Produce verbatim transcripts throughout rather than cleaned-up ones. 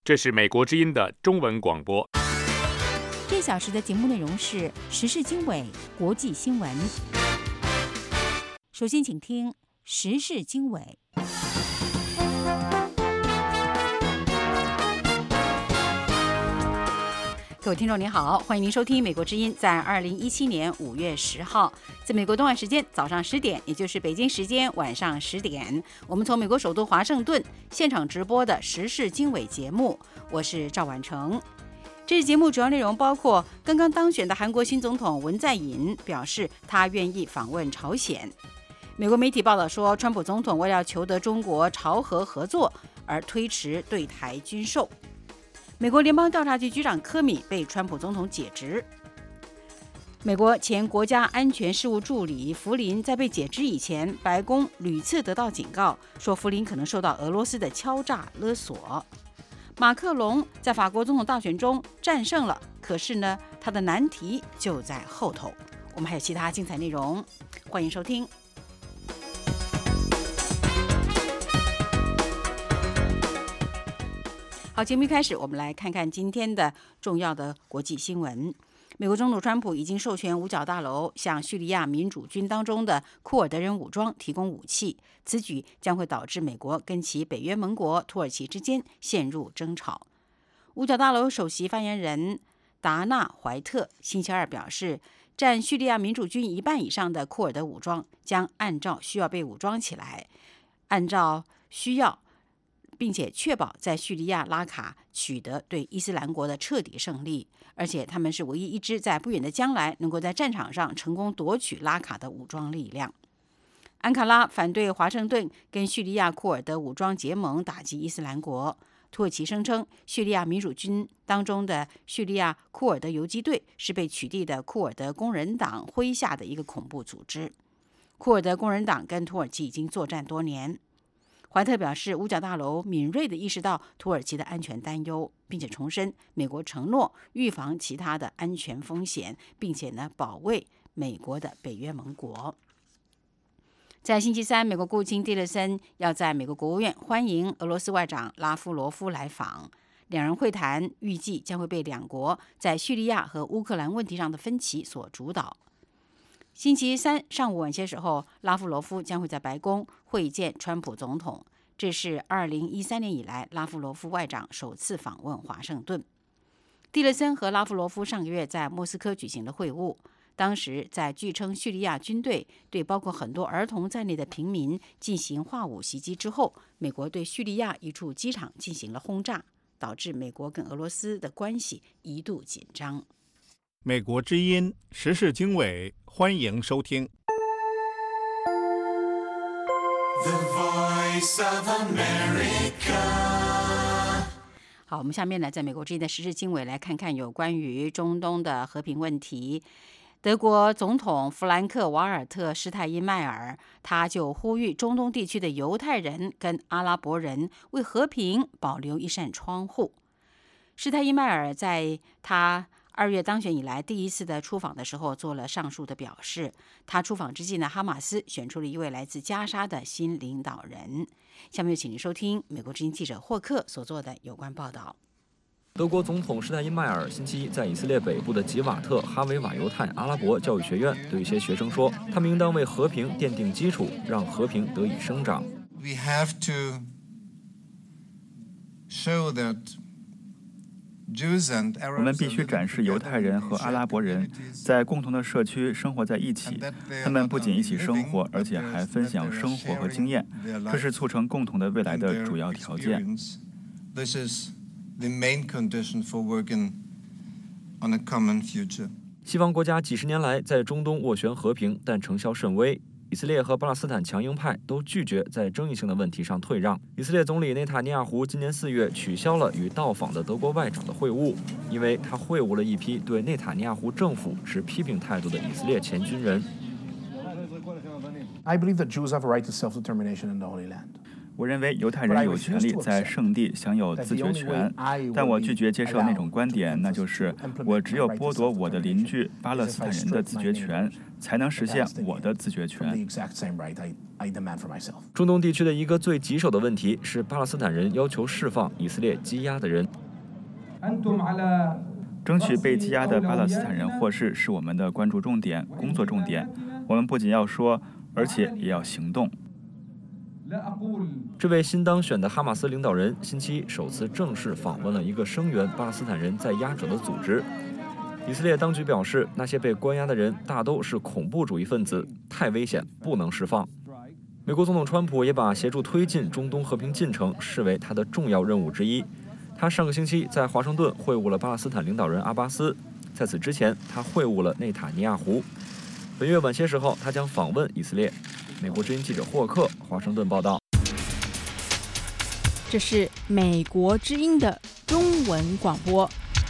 这是美国之音的中文广播。 这小时的节目内容是时事经纬、国际新闻。首先，请听时事经纬。各位听众您好，欢迎您收听美国之音，在二零一七年五月十号，在美国东岸时间早上十点，也就是北京时间晚上十点，我们从美国首都华盛顿现场直播的时事经纬节目，我是赵婉成。这次节目主要内容包括刚刚当选的韩国新总统文在寅表示他愿意访问朝鲜。美国媒体报道说，川普总统为了求得中国朝核合作而推迟对台军售。美国联邦调查局局长科米被川普总统解职。美国前国家安全事务助理福林在被解职以前，白宫屡次得到警告，说福林可能受到俄罗斯的敲诈勒索。马克龙在法国总统大选中战胜了，可是呢，他的难题就在后头。我们还有其他精彩内容，欢迎收听。好，节目一开始，我们来看看今天的重要的国际新闻。美国总统川普已经授权五角大楼向叙利亚民主军当中的库尔德人武装提供武器，此举将会导致美国跟其北约盟国土耳其之间陷入争吵。五角大楼首席发言人达纳怀特星期二表示，占叙利亚民主军一半以上的库尔德武装将按照需要被武装起来，按照需要并且确保在叙利亚拉卡取得对伊斯兰国的彻底胜利，而且他们是唯一一支在不远的将来能够在战场上成功夺取拉卡的武装力量。安卡拉反对华盛顿跟叙利亚库尔德武装结盟打击伊斯兰国。土耳其声称，叙利亚民主军当中的叙利亚库尔德游击队是被取缔的库尔德工人党麾下的一个恐怖组织。库尔德工人党跟土耳其已经作战多年。怀特表示，五角大楼敏锐地意识到土耳其的安全担忧，并且重申美国承诺预防其他的安全风险，并且呢保卫美国的北约盟国。在星期三，美国国务卿蒂勒森要在美国国务院欢迎俄罗斯外长拉夫罗夫来访，两人会谈预计将会被两国在叙利亚和乌克兰问题上的分歧所主导。星期三上午晚些时候，拉夫罗夫将会在白宫会见川普总统，这是二零一三年以来拉夫罗夫外长首次访问华盛顿。蒂勒森和拉夫罗夫上个月在莫斯科举行了会晤，当时在据称叙利亚军队对包括很多儿童在内的平民进行化武袭击之后，美国对叙利亚一处机场进行了轰炸，导致美国跟俄罗斯的关系一度紧张。 美国之音时事经纬，欢迎收听。 The Voice of America。 好，我们下面呢，在美国之音的时事经纬来看看有关于中东的和平问题。德国总统弗兰克·瓦尔特·施泰因迈尔，他就呼吁中东地区的犹太人跟阿拉伯人为和平保留一扇窗户。施泰因迈尔在他二月当选以来第一次的出访的时候做了上述的表示。他出访之际呢，哈马斯选出了一位来自加沙的新领导人。下面就请您收听美国之音记者霍克所做的有关报道。 德国总统施泰因迈尔星期一在以色列北部的吉瓦特哈维瓦犹太阿拉伯教育学院对一些学生说，他们应当为和平奠定基础，让和平得以生长。 We have to show that Jews and Arabs 我们必须展示犹太人和阿拉伯人在共同的社区生活在一起，他们不仅一起生活，而且还分享生活和经验，这是促成共同的未来的主要条件。 This is the main condition for working on a common future. 西方国家几十年来在中东斡旋和平，但成效甚微。以色列和巴勒斯坦强硬派都拒绝在争议性的问题上退让。以色列总理内塔尼亚胡今年四月取消了与到访的德国外长的会晤，因为他会晤了一批对内塔尼亚胡政府持批评态度的以色列前军人。 I believe that Jews have a right to self-determination in the Holy Land. 我认为犹太人有权利在圣地享有自决权，但我拒绝接受那种观点，那就是我只有剥夺我的邻居巴勒斯坦人的自决权，才能实现我的自决权。 中东地区的一个最棘手的问题是巴勒斯坦人要求释放以色列羁押的人。 争取被羁押的巴勒斯坦人获释是我们的关注重点、工作重点。我们不仅要说，而且也要行动。 这位新当选的哈马斯领导人星期一首次正式访问了一个声援巴勒斯坦人在押者的组织。以色列当局表示，那些被关押的人大都是恐怖主义分子，太危险，不能释放。美国总统川普也把协助推进中东和平进程视为他的重要任务之一。他上个星期在华盛顿会晤了巴勒斯坦领导人阿巴斯，在此之前，他会晤了内塔尼亚胡。本月晚些时候，他将访问以色列。美国之音记者霍克华盛顿报道。 这是美国之音的中文广播。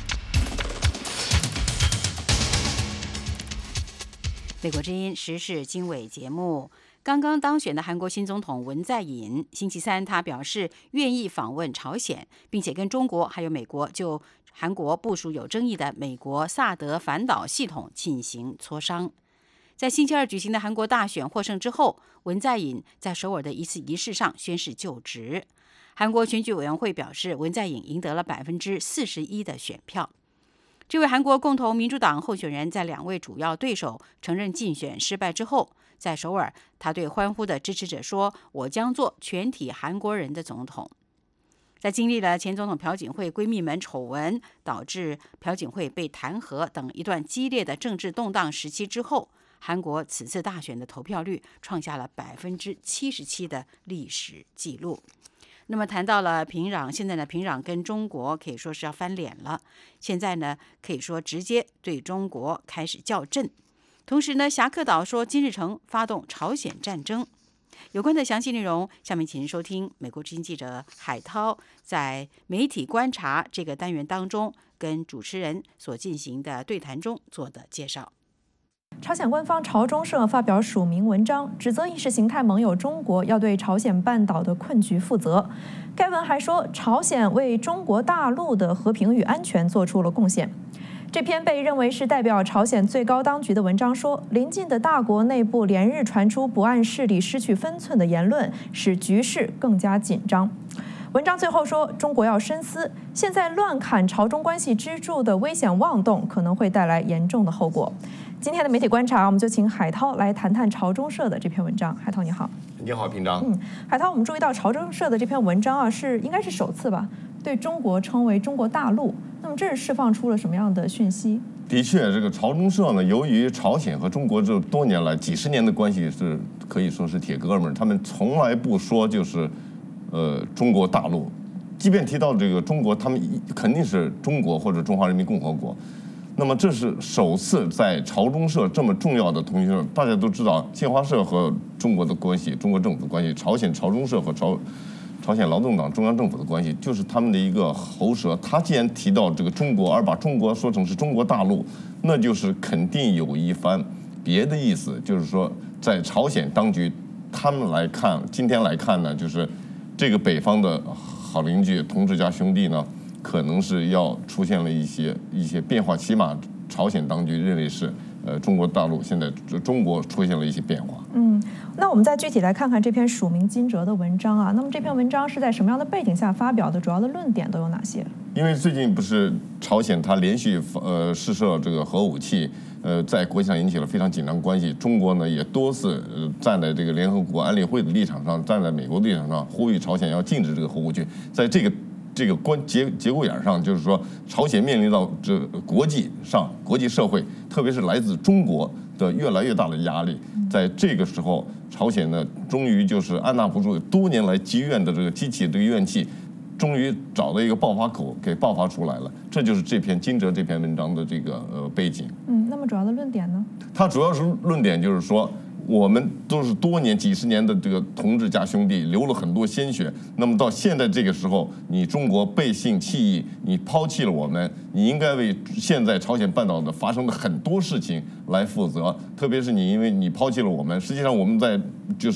美国之音时事经纬节目，刚刚当选的韩国新总统文在寅，星期三他表示愿意访问朝鲜，并且跟中国还有美国就韩国部署有争议的美国萨德反导系统进行磋商。在星期二举行的韩国大选获胜之后，文在寅在首尔的一次仪式上宣誓就职。韩国选举委员会表示，文在寅赢得了百分之四十一的选票。这位韩国共同民主党候选人在两位主要对手承认竞选失败之后，在首尔，他对欢呼的支持者说：“我将做全体韩国人的总统。”在经历了前总统朴槿惠闺蜜门丑闻导致朴槿惠被弹劾等一段激烈的政治动荡时期之后，韩国此次大选的投票率创下了百分之七十七的历史记录。那么谈到了平壤，现在呢，平壤跟中国可以说是要翻脸了。现在呢，可以说直接对中国开始叫阵。同时呢，侠客岛说金日成发动朝鲜战争。有关的详细内容，下面请您收听美国之音记者海涛在媒体观察这个单元当中跟主持人所进行的对谈中做的介绍。 朝鲜官方朝中社发表署名文章，指责意识形态盟友中国要对朝鲜半岛的困局负责。该文还说，朝鲜为中国大陆的和平与安全做出了贡献。这篇被认为是代表朝鲜最高当局的文章说，邻近的大国内部连日传出不按势力失去分寸的言论，使局势更加紧张。文章最后说，中国要深思，现在乱砍朝中关系支柱的危险妄动可能会带来严重的后果。今天的媒体观察，我们就请海涛来谈谈朝中社的这篇文章。海涛你好。 你好，平章。 嗯，海涛，我们注意到朝中社的这篇文章啊，是应该是首次吧，对中国称为中国大陆。那么这是释放出了什么样的讯息？ 的确，这个朝中社呢，由于朝鲜和中国这多年来几十年的关系是可以说是铁哥们儿，他们从来不说就是呃中国大陆，即便提到这个中国，他们肯定是中国或者中华人民共和国。那么这是首次在朝中社这么重要的通讯社，大家都知道新华社和中国的关系，中国政府的关系，朝鲜朝中社和朝朝鲜劳动党中央政府的关系，就是他们的一个喉舌。他既然提到这个中国，而把中国说成是中国大陆，那就是肯定有一番别的意思，就是说在朝鲜当局他们来看，今天来看呢，就是这个北方的好邻居同志家兄弟呢，可能是要出现了一些一些变化，起码朝鲜当局认为是，呃，中国大陆现在中国出现了一些变化。 嗯，那我们再具体来看看这篇署名金哲的文章啊。那么这篇文章是在什么样的背景下发表的？主要的论点都有哪些？ 因为最近不是朝鲜它连续呃试射这个核武器，呃，在国际上引起了非常紧张关系。中国呢也多次呃站在这个联合国安理会的立场上，站在美国的立场上，呼吁朝鲜要禁止这个核武器。在这个这个关节节骨眼上，就是说，朝鲜面临到这国际上国际社会，特别是来自中国的越来越大的压力。在这个时候，朝鲜呢，终于就是按捺不住多年来积怨的这个激起这个怨气，终于找到一个爆发口，给爆发出来了。这就是这篇金哲这篇文章的这个呃背景。 嗯，那么主要的论点呢？ 它主要是论点就是说，我们都是多年几十年的这个同志家兄弟，流了很多鲜血。那么到现在这个时候，你中国背信弃义，你抛弃了我们，你应该为现在朝鲜半岛的发生的很多事情来负责。特别是你，因为你抛弃了我们，实际上我们在就是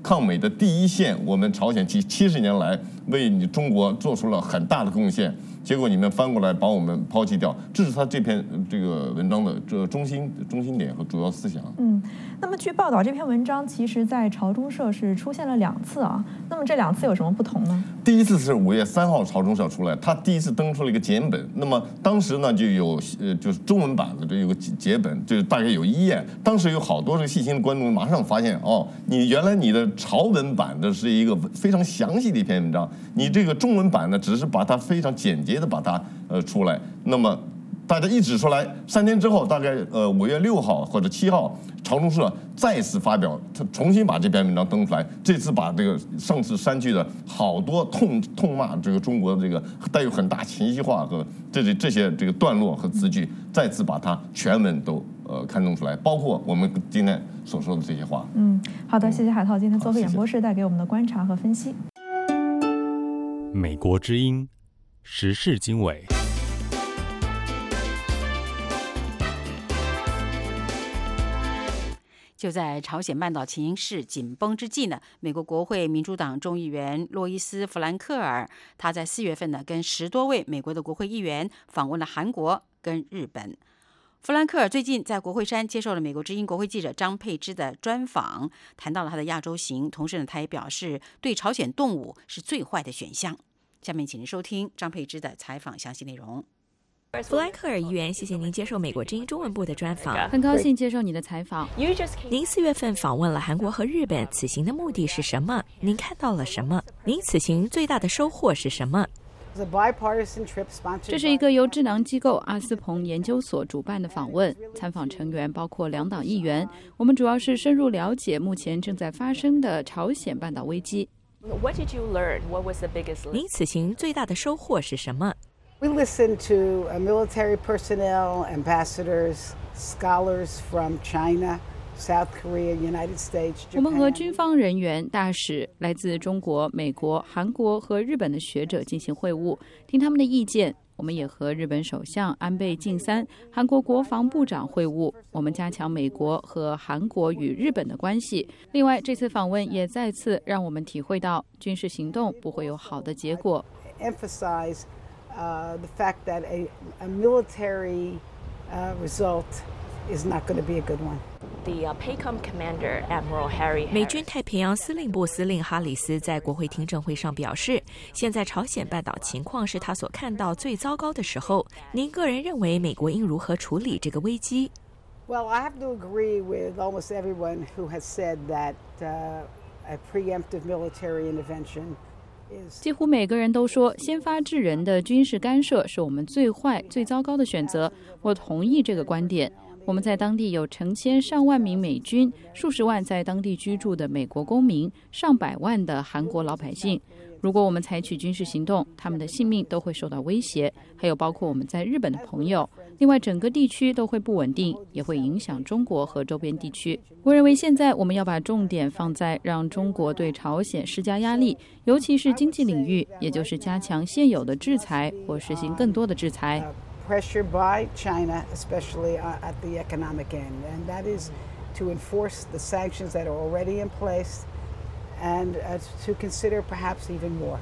抗美的第一线，我们朝鲜七七十年来为你中国做出了很大的贡献。结果你们翻过来把我们抛弃掉，这是他这篇这个文章的这中心中心点和主要思想。 嗯，那么据报道，这篇文章其实在朝中社是出现了两次啊。那么这两次有什么不同呢？ 第一次是五月三号朝中社出来，他第一次登出了一个简本。那么当时呢就有呃就是中文版的这有个节本，就是大概有一页。当时有好多这个细心的观众马上发现哦，你原来你的朝文版的是一个非常详细的一篇文章，你这个中文版呢只是把它非常简洁的把它呃出来。那么大家一指出来，三天之后，大概呃五月六号或者七号，朝中社再次发表，他重新把这篇文章登出来。这次把这个上次删去的好多痛痛骂这个中国的这个带有很大情绪化和这这这些这个段落和词句，再次把它全文都呃刊登出来，包括我们今天所说的这些话。 嗯，好的，谢谢海涛今天做客演播室带给我们的观察和分析。 美国之音时事经纬。 就在朝鲜半岛情势紧绷之际呢，美国国会民主党众议员洛伊斯·弗兰克尔，他在四月份呢，跟十多位美国的国会议员访问了韩国跟日本。弗兰克尔最近在国会山接受了美国之音国会记者张佩芝的专访，谈到了他的亚洲行，同时呢，他也表示对朝鲜动武是最坏的选项。下面请您收听张佩芝的采访详细内容。 弗兰克尔议员，谢谢您接受美国之音中文部的专访。 很高兴接受你的采访。 您四月份访问了韩国和日本，此行的目的是什么？您看到了什么？您此行最大的收获是什么？ 这是一个由智囊机构阿斯彭研究所主办的访问，参访成员包括两党议员。我们主要是深入了解目前正在发生的朝鲜半岛危机。 您此行最大的收获是什么 ？We listened to uh, military personnel, ambassadors, scholars from China, South Korea, United States, Japan. 我们和军方人员、大使、来自中国、美国、韩国和日本的学者进行会晤，听他们的意见。我们也和日本首相安倍晋三、韩国国防部长会晤，我们加强美国和韩国与日本的关系。另外，这次访问也再次让我们体会到，军事行动不会有好的结果。 Emphasize Uh, the fact that a, a military uh, result is not going to be a good one. The uh, PACOM commander, Admiral Harry. 美军太平洋司令部司令哈里斯在国会听证会上表示，现在朝鲜半岛情况是他所看到最糟糕的时候。您个人认为美国应如何处理这个危机？ Well, I have to agree with almost everyone who has said that uh, a preemptive military intervention. 几乎每个人都说，先发制人的军事干涉是我们最坏、最糟糕的选择。我同意这个观点。我们在当地有成千上万名美军，数十万在当地居住的美国公民，上百万的韩国老百姓。如果我们采取军事行动，他们的性命都会受到威胁，还有包括我们在日本的朋友。另外，整个地区都会不稳定，也会影响中国和周边地区。我认为现在我们要把重点放在让中国对朝鲜施加压力，尤其是经济领域，也就是加强现有的制裁或实行更多的制裁。 Pressure by China, especially at the economic end, and that is to enforce the sanctions that are already in place, and uh, to consider perhaps even more.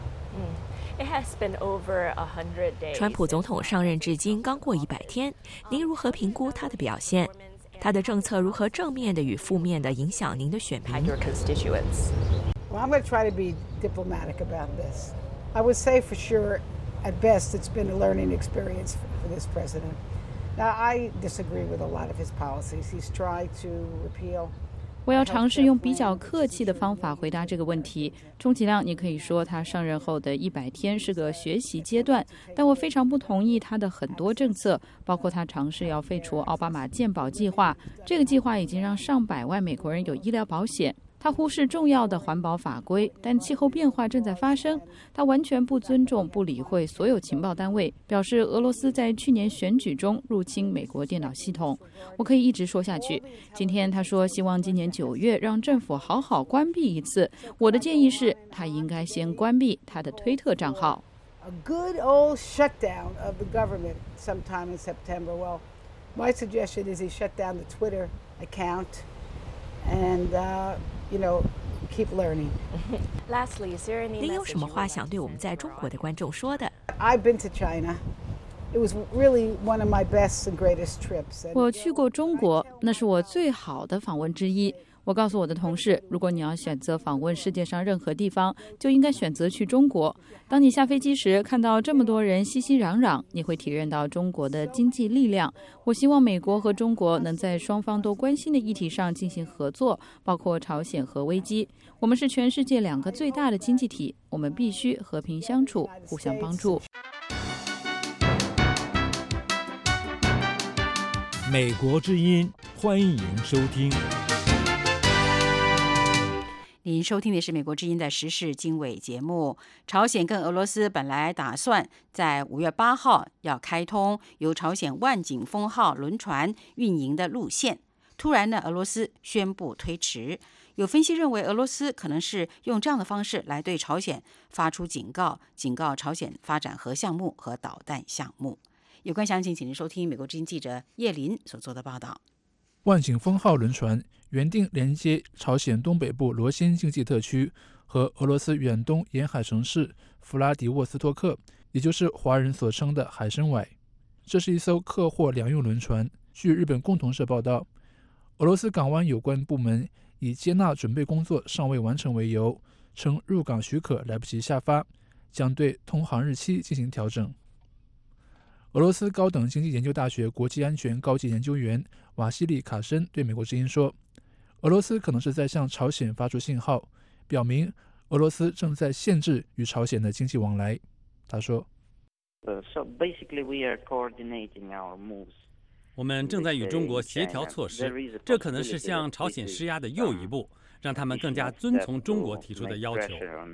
It has been over a hundred days. 川普总统上任至今刚过一百天，您如何评估他的表现？他的政策如何正面的与负面的影响您的选民 ？Your constituents. Well, I'm going to try to be diplomatic about this. I would say for sure, at best, it's been a learning experience for this president. Now, I disagree with a lot of his policies. He's tried to repeal. 我要尝试用比较客气的方法回答这个问题。充其量你可以说他上任后的一百天是个学习阶段，但我非常不同意他的很多政策，包括他尝试要废除奥巴马健保计划。这个计划已经让上百万美国人有医疗保险。他忽视重要的环保法规，但气候变化正在发生。他完全不尊重、不理会所有情报单位，表示俄罗斯在去年选举中入侵美国电脑系统。我可以一直说下去。今天他说希望今年九月让政府好好关闭一次。我的建议是，他应该先关闭他的推特账号。 A good old shutdown of the government sometime in September. Well, my suggestion is he shut down the Twitter account and, uh, you know, keep learning. Lastly, is there any 您有什么话想对我们在中国的观众说的？ I've been to China. It was really one of my best and greatest trips. 我去过中国，那是我最好的访问之一。我告诉我的同事，如果你要选择访问世界上任何地方，就应该选择去中国。当你下飞机时，看到这么多人熙熙攘攘，你会体验到中国的经济力量。我希望美国和中国能在双方都关心的议题上进行合作，包括朝鲜核危机。我们是全世界两个最大的经济体，我们必须和平相处，互相帮助。 美国之音，欢迎收听。 您收听的是美国之音的时事经纬节目。朝鲜跟俄罗斯本来打算在五月八号要开通由朝鲜万景峰号轮船运营的路线，突然呢，俄罗斯宣布推迟。有分析认为，俄罗斯可能是用这样的方式来对朝鲜发出警告，警告朝鲜发展核项目和导弹项目。有关详情，请您收听美国之音记者叶林所做的报道。 万景峰号轮船原定连接朝鲜东北部罗先经济特区和俄罗斯远东沿海城市弗拉迪沃斯托克，也就是华人所称的海参崴。这是一艘客货两用轮船。据日本共同社报道，俄罗斯港湾有关部门以接纳准备工作尚未完成为由，称入港许可来不及下发，将对通航日期进行调整。俄罗斯高等经济研究大学国际安全高级研究员瓦西里卡申对美国之音说，俄罗斯可能是在向朝鲜发出信号，表明俄罗斯正在限制与朝鲜的经济往来。他说， So basically we are coordinating our moves. 我们正在与中国协调措施，这可能是向朝鲜施压的又一步，让他们更加遵从中国提出的要求。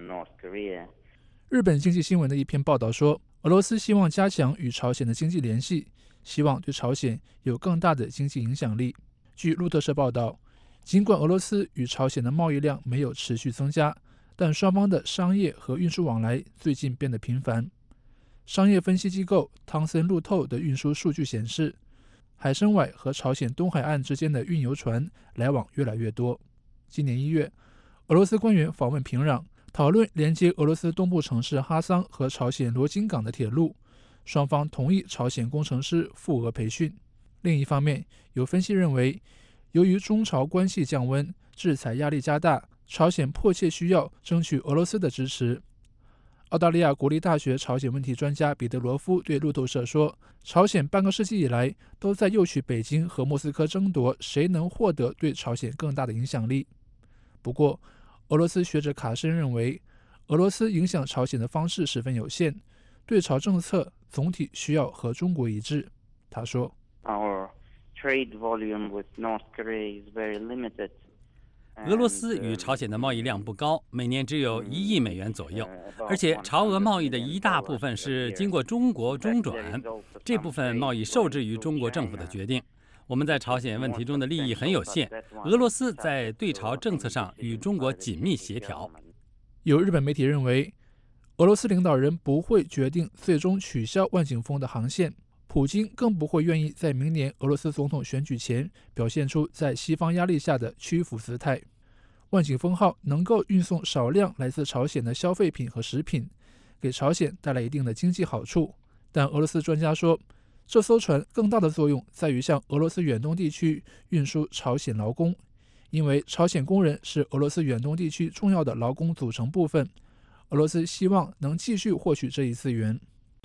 日本经济新闻的一篇报道说，俄罗斯希望加强与朝鲜的经济联系，希望对朝鲜有更大的经济影响力。据路透社报道，尽管俄罗斯与朝鲜的贸易量没有持续增加，但双方的商业和运输往来最近变得频繁。商业分析机构汤森路透的运输数据显示，海参崴和朝鲜东海岸之间的运油船来往越来越多。今年一月，俄罗斯官员访问平壤，讨论连接俄罗斯东部城市哈桑和朝鲜罗津港的铁路，双方同意朝鲜工程师赴俄培训。另一方面，有分析认为，由于中朝关系降温，制裁压力加大，朝鲜迫切需要争取俄罗斯的支持。澳大利亚国立大学朝鲜问题专家彼得罗夫对路透社说，朝鲜半个世纪以来都在诱取北京和莫斯科争夺谁能获得对朝鲜更大的影响力。不过，俄罗斯学者卡申认为，俄罗斯影响朝鲜的方式十分有限，对朝政策总体需要和中国一致。他说， Our trade volume with North Korea is very limited. 俄罗斯与朝鲜的贸易量不高，每年只有一亿美元左右，而且朝俄贸易的一大部分是经过中国中转，这部分贸易受制于中国政府的决定。我们在朝鲜问题中的利益很有限，俄罗斯在对朝政策上与中国紧密协调。 有日本媒体认为，俄罗斯领导人不会决定最终取消万景峰的航线，普京更不会愿意在明年俄罗斯总统选举前表现出在西方压力下的屈服姿态。万景峰号能够运送少量来自朝鲜的消费品和食品，给朝鲜带来一定的经济好处，但俄罗斯专家说，这艘船更大的作用在于向俄罗斯远东地区运输朝鲜劳工，因为朝鲜工人是俄罗斯远东地区重要的劳工组成部分，俄罗斯希望能继续获取这一资源。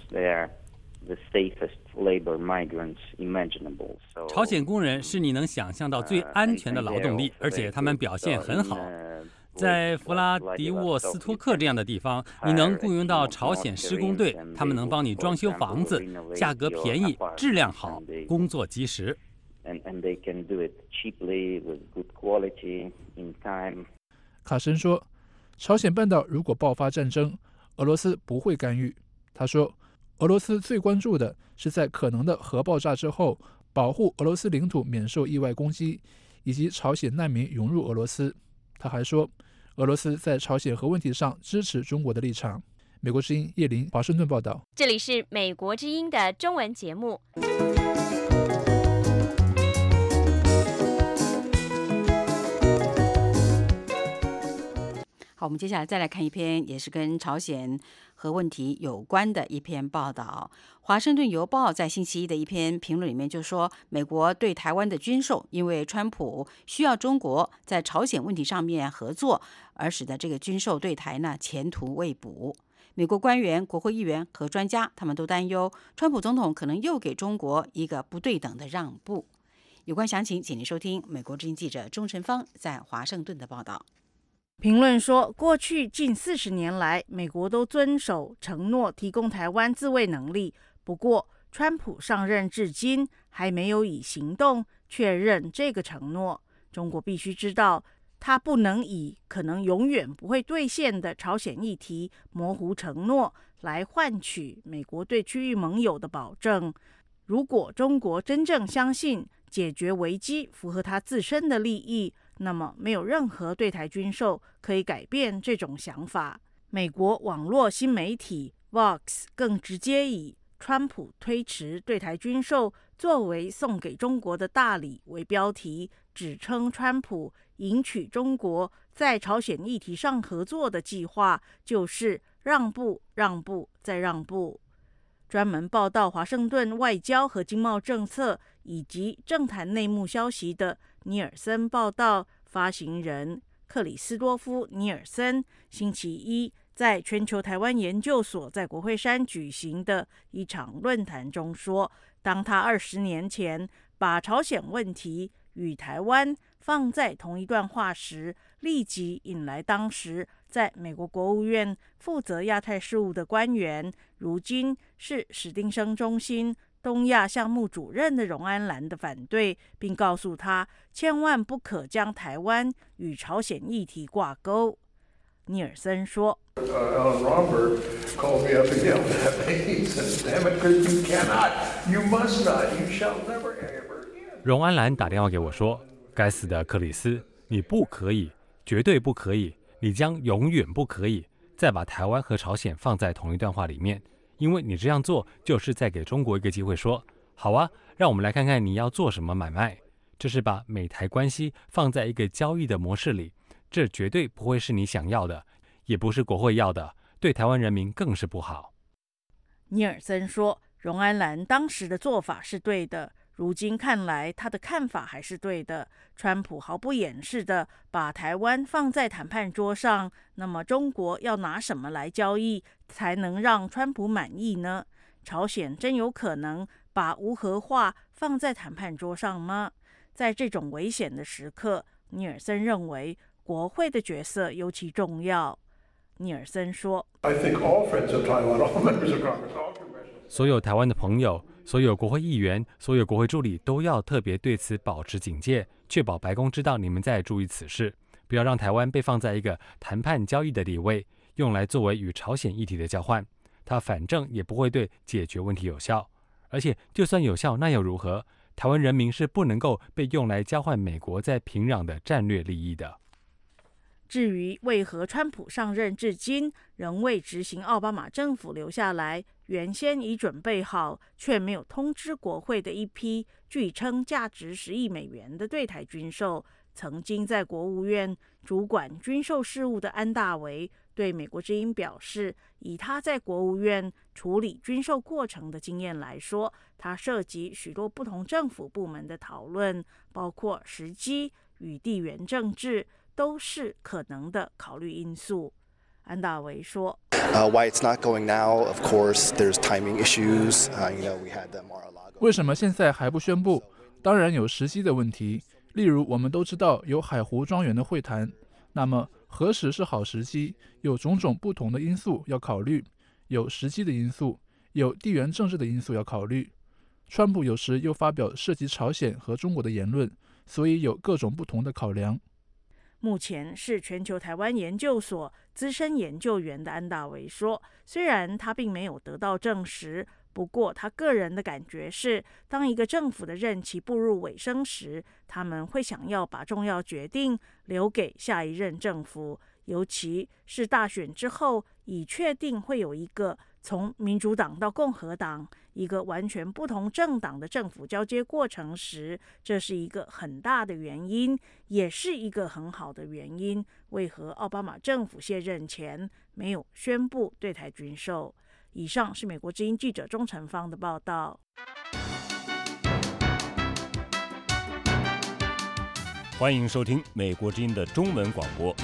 朝鲜工人是你能想象到最安全的劳动力，而且他们表现很好。在弗拉迪沃斯托克这样的地方，你能雇佣到朝鲜施工队，他们能帮你装修房子，价格便宜，质量好，工作及时。 卡申说，朝鲜半岛如果爆发战争，俄罗斯不会干预。他说，俄罗斯最关注的是在可能的核爆炸之后，保护俄罗斯领土免受意外攻击，以及朝鲜难民涌入俄罗斯。他还说，俄罗斯在朝鲜核问题上支持中国的立场。美国之音叶林华盛顿报道。 这里是美国之音的中文节目。 好，我们接下来再来看一篇也是跟朝鲜核问题有关的一篇报道。华盛顿邮报在星期一的一篇评论里面就说，美国对台湾的军售，因为川普需要中国在朝鲜问题上面合作，而使得这个军售对台呢前途未卜。美国官员、国会议员和专家他们都担忧，川普总统可能又给中国一个不对等的让步。有关详情，请您收听美国之音记者钟晨芳在华盛顿的报道。 评论说，过去近四十年来，美国都遵守承诺，提供台湾自卫能力。不过，川普上任至今还没有以行动确认这个承诺。中国必须知道，他不能以可能永远不会兑现的朝鲜议题模糊承诺来换取美国对区域盟友的保证。如果中国真正相信解决危机符合他自身的利益，那么没有任何对台军售可以改变这种想法。美国网络新媒体 Vox 更直接以川普推迟对台军售作为送给中国的大礼为标题，指称川普赢取中国在朝鲜议题上合作的计划就是让步、让步再让步。专门报道华盛顿外交和经贸政策以及政坛内幕消息的尼尔森报道发行人克里斯多夫·尼尔森星期一在全球台湾研究所在国会山举行的一场论坛中说，当他二十年前把朝鲜问题与台湾放在同一段话时，立即引来当时在美国国务院负责亚太事务的官员，如今是史丁生中心东亚项目主任的荣安兰的反对，并告诉他千万不可将台湾与朝鲜议题挂钩。尼尔森说， 荣安兰打电话给我说，该死的克里斯，你不可以，绝对不可以，你将永远不可以再把台湾和朝鲜放在同一段话里面，因为你这样做就是在给中国一个机会说，好啊，让我们来看看你要做什么买卖。这是把美台关系放在一个交易的模式里，这绝对不会是你想要的，也不是国会要的，对台湾人民更是不好。 尼尔森说，荣安兰当时的做法是对的，如今看来他的看法还是对的。川普毫不掩饰地把台湾放在谈判桌上，那么中国要拿什么来交易才能让川普满意呢？朝鲜真有可能把无核化放在谈判桌上吗？在这种危险的时刻，尼尔森认为国会的角色尤其重要。尼尔森说， 所有台湾的朋友，所有国会议员，所有国会助理都要特别对此保持警戒，确保白宫知道你们在注意此事，不要让台湾被放在一个谈判交易的地位，用来作为与朝鲜议题的交换。它反正也不会对解决问题有效，而且就算有效，那又如何？台湾人民是不能够被用来交换美国在平壤的战略利益的。 至于为何川普上任至今仍未执行奥巴马政府留下来原先已准备好却没有通知国会的一批据称价值十亿美元的对台军售，曾经在国务院主管军售事务的安大维对美国之音表示，以他在国务院处理军售过程的经验来说，他涉及许多不同政府部门的讨论，包括时机与地缘政治，都是可能的考虑因素。安大维说， Uh, why it's not going now, of course, there's timing issues. Uh, you know, we had the Mar-a-Lago. 为什么现在还不宣布？当然有时机的问题。例如，我们都知道有海湖庄园的会谈，那么何时是好时机？有种种不同的因素要考虑，有时机的因素，有地缘政治的因素要考虑。川普有时又发表涉及朝鲜和中国的言论，所以有各种不同的考量。 目前是全球台湾研究所资深研究员的安大维说，虽然他并没有得到证实，不过他个人的感觉是，当一个政府的任期步入尾声时，他们会想要把重要决定留给下一任政府，尤其是大选之后已确定会有一个从民主党到共和党，一个完全不同政党的政府交接过程时，这是一个很大的原因，也是一个很好的原因。为何奥巴马政府卸任前没有宣布对台军售？以上是美国之音记者钟成芳的报道。 欢迎收听美国之音的中文广播。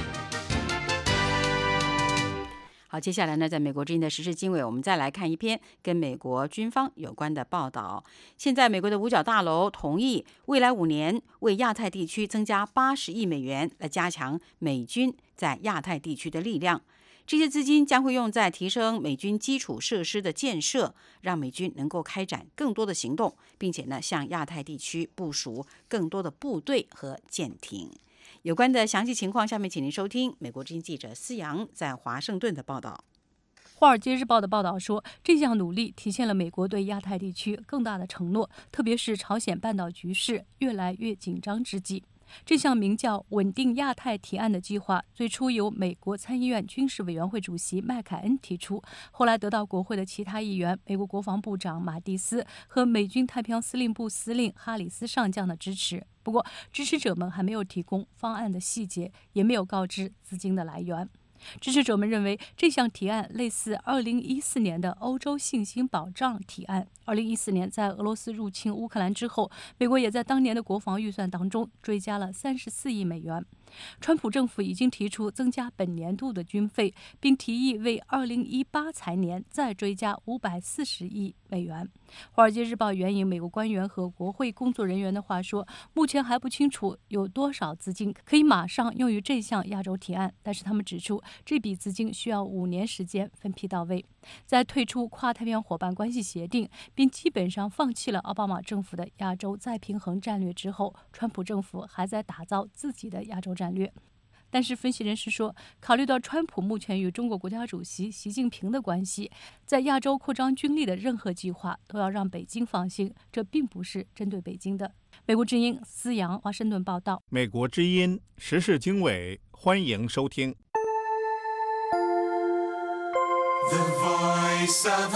好，接下来呢，在美国之音的时事经纬，我们再来看一篇跟美国军方有关的报道。现在，美国的五角大楼同意未来五年为亚太地区增加八十亿美元，来加强美军在亚太地区的力量。这些资金将会用在提升美军基础设施的建设，让美军能够开展更多的行动，并且呢，向亚太地区部署更多的部队和舰艇。有关的详细情况，下面请您收听美国之音记者思阳在华盛顿的报道。 《华尔街日报》的报道说，这项努力体现了美国对亚太地区更大的承诺，特别是朝鲜半岛局势越来越紧张之际。这项名叫“稳定亚太”提案的计划，最初由美国参议院军事委员会主席麦凯恩提出，后来得到国会的其他议员、美国国防部长马蒂斯和美军太平洋司令部司令哈里斯上将的支持。不过，支持者们还没有提供方案的细节，也没有告知资金的来源。支持者们认为这项提案类似二零一四年的欧洲信心保障提案。二零一四年，在俄罗斯入侵乌克兰之后，美国也在当年的国防预算当中追加了三十四亿美元。川普政府已经提出增加本年度的军费，并提议为二零一八财年再追加五百四十亿美元。华尔街日报援引美国官员和国会工作人员的话说，目前还不清楚有多少资金可以马上用于这项亚洲提案，但是他们指出，这笔资金需要五年时间分批到位。在退出跨太平洋伙伴关系协定，并基本上放弃了奥巴马政府的亚洲再平衡战略之后，川普政府还在打造自己的亚洲战略。但是分析人士说，考虑到川普目前与中国国家主席习近平的关系，在亚洲扩张军力的任何计划都要让北京放心，这并不是针对北京的。美国之音思阳华盛顿报道。 美国之音时事经纬，欢迎收听。 The Voice of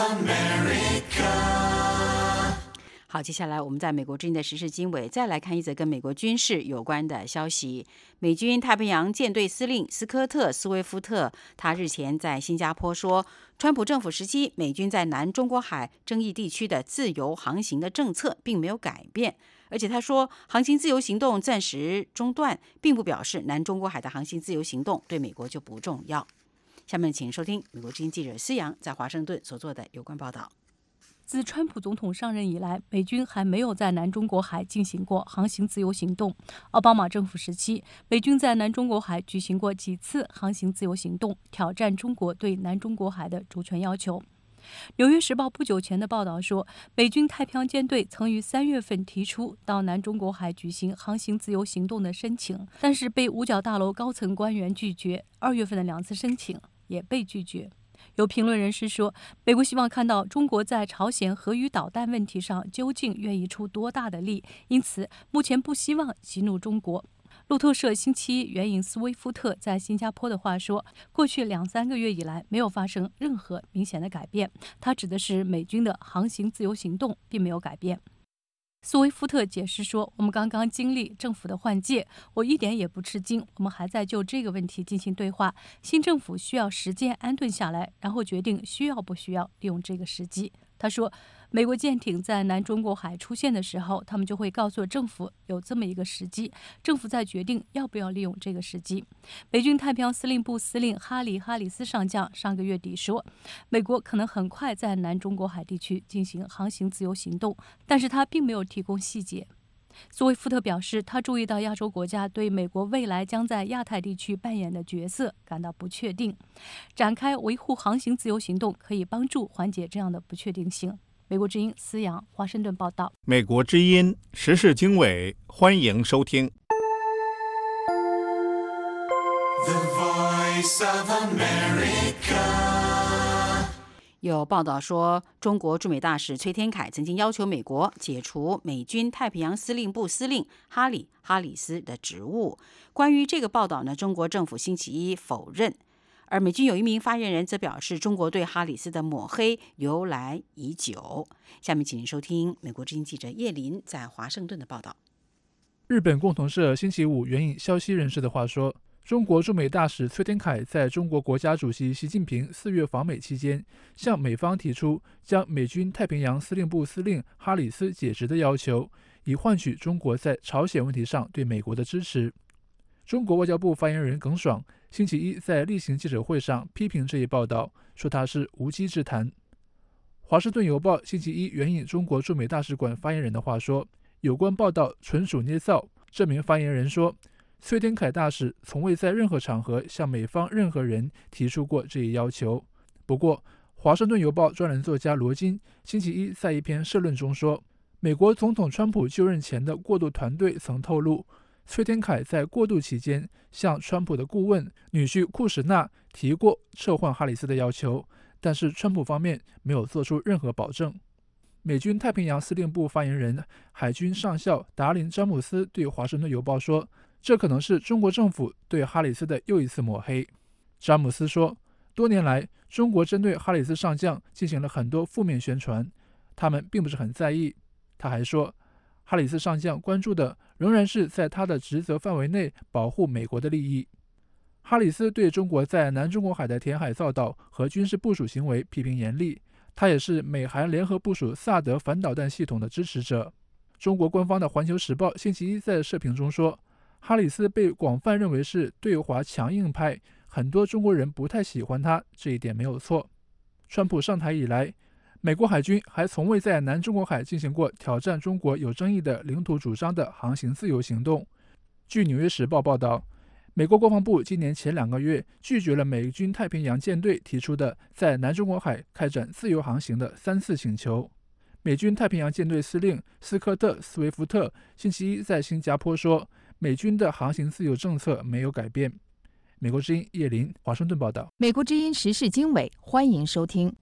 America. 好，接下来我们在美国之音的时事经纬再来看一则跟美国军事有关的消息。美军太平洋舰队司令斯科特·斯威夫特，他日前在新加坡说，川普政府时期美军在南中国海争议地区的自由航行的政策并没有改变，而且他说，航行自由行动暂时中断，并不表示南中国海的航行自由行动对美国就不重要。下面请收听美国之音记者思阳在华盛顿所做的有关报道。 自川普总统上任以来，美军还没有在南中国海进行过航行自由行动。奥巴马政府时期，美军在南中国海举行过几次航行自由行动，挑战中国对南中国海的主权要求。纽约时报不久前的报道说，美军太平洋舰队曾于三月份提出到南中国海举行航行自由行动的申请，但是被五角大楼高层官员拒绝。二月份的两次申请也被拒绝。有评论人士说，美国希望看到中国在朝鲜核与导弹问题上究竟愿意出多大的力，因此目前不希望激怒中国。路透社星期一援引斯威夫特在新加坡的话说，过去两三个月以来没有发生任何明显的改变，他指的是美军的航行自由行动并没有改变。斯威夫特解释说，我们刚刚经历政府的换届，我一点也不吃惊，我们还在就这个问题进行对话。新政府需要时间安顿下来，然后决定需要不需要利用这个时机。他说，美国舰艇在南中国海出现的时候，他们就会告诉政府有这么一个时机，政府再决定要不要利用这个时机。美军太平洋司令部司令哈里·哈里斯上将上个月底说，美国可能很快在南中国海地区进行航行自由行动，但是他并没有提供细节。斯威夫特表示，他注意到亚洲国家对美国未来将在亚太地区扮演的角色感到不确定，展开维护航行自由行动可以帮助缓解这样的不确定性。美国之音思阳华盛顿报道。 美国之音时事经纬，欢迎收听。 The Voice of America. 有报道说，中国驻美大使崔天凯曾经要求美国解除美军太平洋司令部司令哈里·哈里斯的职务。关于这个报道呢，中国政府星期一否认。 而美军有一名发言人则表示，中国对哈里斯的抹黑由来已久。下面请您收听美国之音记者叶林在华盛顿的报道。 日本共同社星期五援引消息人士的话说，中国驻美大使崔天凯在中国国家主席习近平四月访美期间，向美方提出将美军太平洋司令部司令哈里斯解职的要求，以换取中国在朝鲜问题上对美国的支持。中国外交部发言人耿爽星期一在例行记者会上批评这一报道，说它是无稽之谈。华盛顿邮报星期一援引中国驻美大使馆发言人的话说，有关报道纯属捏造。这名发言人说，崔天凯大使从未在任何场合向美方任何人提出过这一要求。不过，华盛顿邮报专栏作家罗金星期一在一篇社论中说，美国总统川普就任前的过渡团队曾透露，崔天凯在过渡期间向川普的顾问女婿库什纳提过撤换哈里斯的要求，但是川普方面没有做出任何保证。美军太平洋司令部发言人海军上校达林·詹姆斯对华盛顿邮报说，这可能是中国政府对哈里斯的又一次抹黑。詹姆斯说，多年来中国针对哈里斯上将进行了很多负面宣传，他们并不是很在意。他还说，哈里斯上将关注的仍然是在他的职责范围内保护美国的利益。哈里斯对中国在南中国海的填海造岛和军事部署行为批评严厉，他也是美韩联合部署萨德反导弹系统的支持者。中国官方的《环球时报》星期一在社评中说，哈里斯被广泛认为是对华强硬派，很多中国人不太喜欢他，这一点没有错。川普上台以来，美国海军还从未在南中国海进行过挑战中国有争议的领土主张的航行自由行动。据《纽约时报》报道，美国国防部今年前两个月拒绝了美军太平洋舰队提出的在南中国海开展自由航行的三次请求。美军太平洋舰队司令斯科特·斯威夫特星期一在新加坡说，美军的航行自由政策没有改变。美国之音叶林华盛顿报道。 美国之音时事经纬，欢迎收听。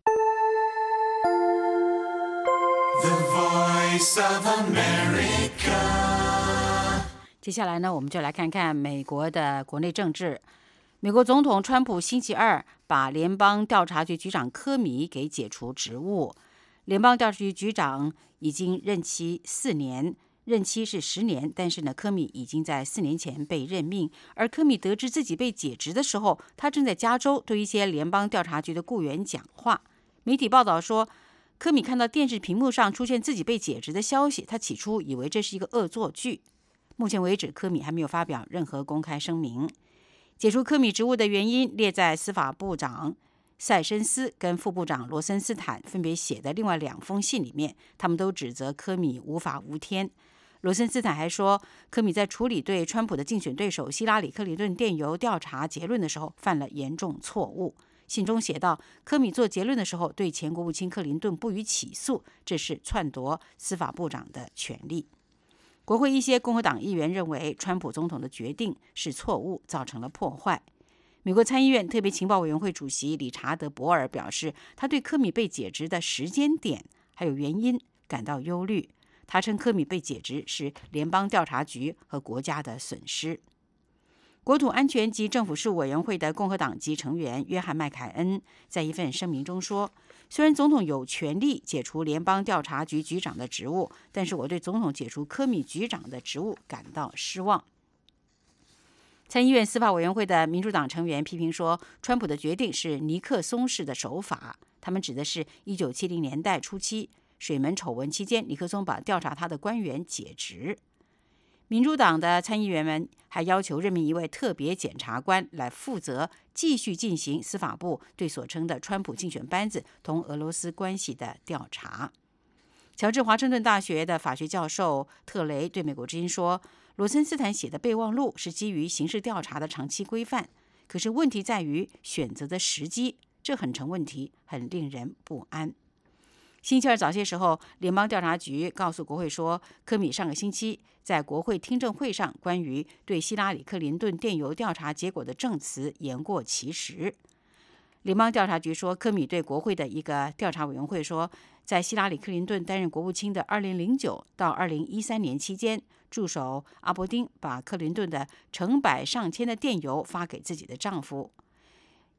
The Voice of America。 接下来呢，我们就来看看美国的国内政治。美国总统川普星期二把联邦调查局局长科米给解除职务。联邦调查局局长已经任期四年，任期是十年，但是呢，科米已经在四年前被任命。而科米得知自己被解职的时候，他正在加州对一些联邦调查局的雇员讲话。媒体报道说，科米看到电视屏幕上出现自己被解职的消息，他起初以为这是一个恶作剧。目前为止，科米还没有发表任何公开声明。解除科米职务的原因列在司法部长塞申斯跟副部长罗森斯坦分别写的另外两封信里面，他们都指责科米无法无天。罗森斯坦还说，科米在处理对川普的竞选对手希拉里·克林顿电邮调查结论的时候犯了严重错误。信中写道，科米做结论的时候对前国务卿克林顿不予起诉，这是篡夺司法部长的权利。国会一些共和党议员认为，川普总统的决定是错误，造成了破坏。美国参议院特别情报委员会主席理查德·博尔表示，他对科米被解职的时间点还有原因感到忧虑。他称科米被解职是联邦调查局和国家的损失。国土安全及政府事务委员会的共和党籍成员约翰·麦凯恩在一份声明中说，虽然总统有权利解除联邦调查局局长的职务，但是我对总统解除科米局长的职务感到失望。参议院司法委员会的民主党成员批评说，川普的决定是尼克松式的手法，他们指的是一九七零年代初期水门丑闻期间，尼克松把调查他的官员解职。民主党的参议员们还要求任命一位特别检察官来负责继续进行司法部对所称的川普竞选班子同俄罗斯关系的调查。乔治华盛顿大学的法学教授特雷对美国之音说，罗森斯坦写的备忘录是基于刑事调查的长期规范，可是问题在于选择的时机，这很成问题，很令人不安。星期二早些时候，联邦调查局告诉国会说，科米上个星期在国会听证会上关于对希拉里·克林顿电邮调查结果的证词言过其实。联邦调查局说，科米对国会的一个调查委员会说，在希拉里·克林顿担任国务卿的二零零九到二零一三年期间，助手阿伯丁把克林顿的成百上千的电邮发给自己的丈夫。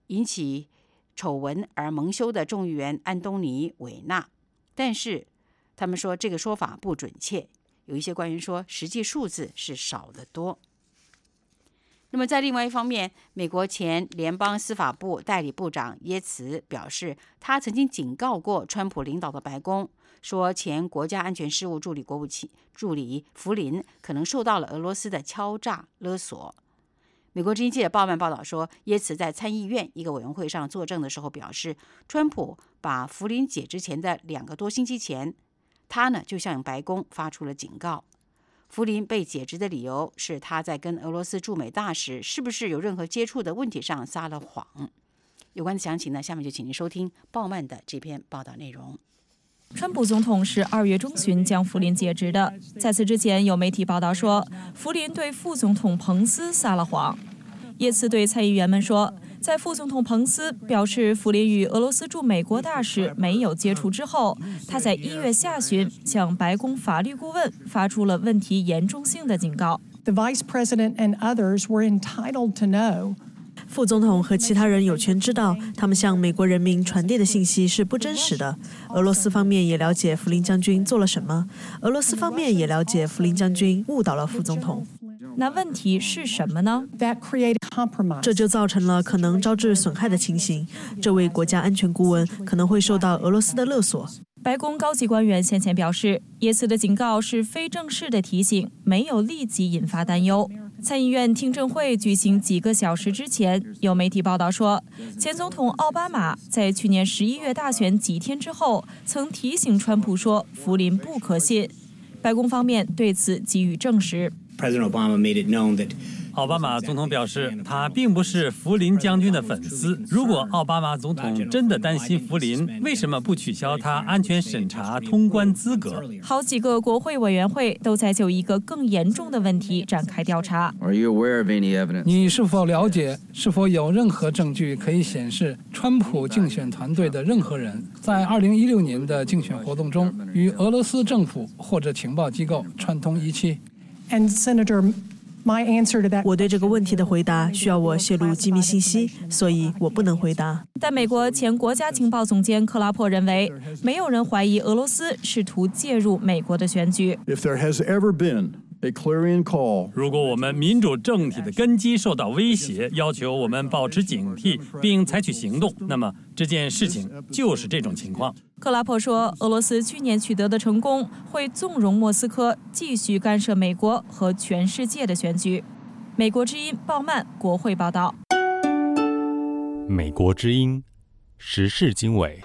引起丑闻而蒙羞的众议员安东尼·韦纳，但是他们说这个说法不准确，有一些官员说实际数字是少得多。那么在另外一方面，美国前联邦司法部代理部长耶茨表示，他曾经警告过川普领导的白宫，说前国家安全事务助理国务卿助理福林可能受到了俄罗斯的敲诈勒索。美国之音记者鲍曼报道说，耶茨在参议院一个委员会上作证的时候表示，川普把福林解职前的两个多星期前，他呢就向白宫发出了警告。福林被解职的理由是他在跟俄罗斯驻美大使是不是有任何接触的问题上撒了谎。有关的详情呢，下面就请您收听鲍曼的这篇报道内容。 川普总统是二月中旬将福林解职的，在此之前有媒体报道说，福林对副总统彭斯撒了谎。耶茨对参议员们说，在副总统彭斯表示福林与俄罗斯驻美国大使没有接触之后，他在一月下旬向白宫法律顾问发出了问题严重性的警告。 The Vice President and others were entitled to know 副总统和其他人有权知道，他们向美国人民传递的信息是不真实的。俄罗斯方面也了解福林将军做了什么，俄罗斯方面也了解福林将军误导了副总统。 那问题是什么呢？ 这就造成了可能招致损害的情形。这位国家安全顾问可能会受到俄罗斯的勒索。 白宫高级官员先前表示，耶茨的警告是非正式的提醒，没有立即引发担忧。参议院听证会举行几个小时之前，有媒体报道说，前总统奥巴马在去年十一月大选几天之后，曾提醒川普说福林不可信。白宫方面对此给予证实。 President Obama made it known that 奥巴马总统表示，他并不是福林将军的粉丝。如果奥巴马总统真的担心福林，为什么不取消他安全审查通关资格？ 好几个国会委员会都在就一个更严重的问题展开调查。 你是否了解，是否有任何证据可以显示，川普竞选团队的任何人在二零一六年的竞选活动中与俄罗斯政府或者情报机构串通一气？ And Senator, my answer to that 我对这个问题的回答需要我泄露机密信息，所以我不能回答。 但美国前国家情报总监克拉珀认为，没有人怀疑俄罗斯试图介入美国的选举。 If there has ever been a clarion call， 如果我们民主政体的根基受到威胁，要求我们保持警惕并采取行动，那么这件事情就是这种情况。 克拉珀说，俄罗斯去年取得的成功会纵容莫斯科继续干涉美国和全世界的选举。美国之音鲍曼国会报道。 美国之音时事经纬。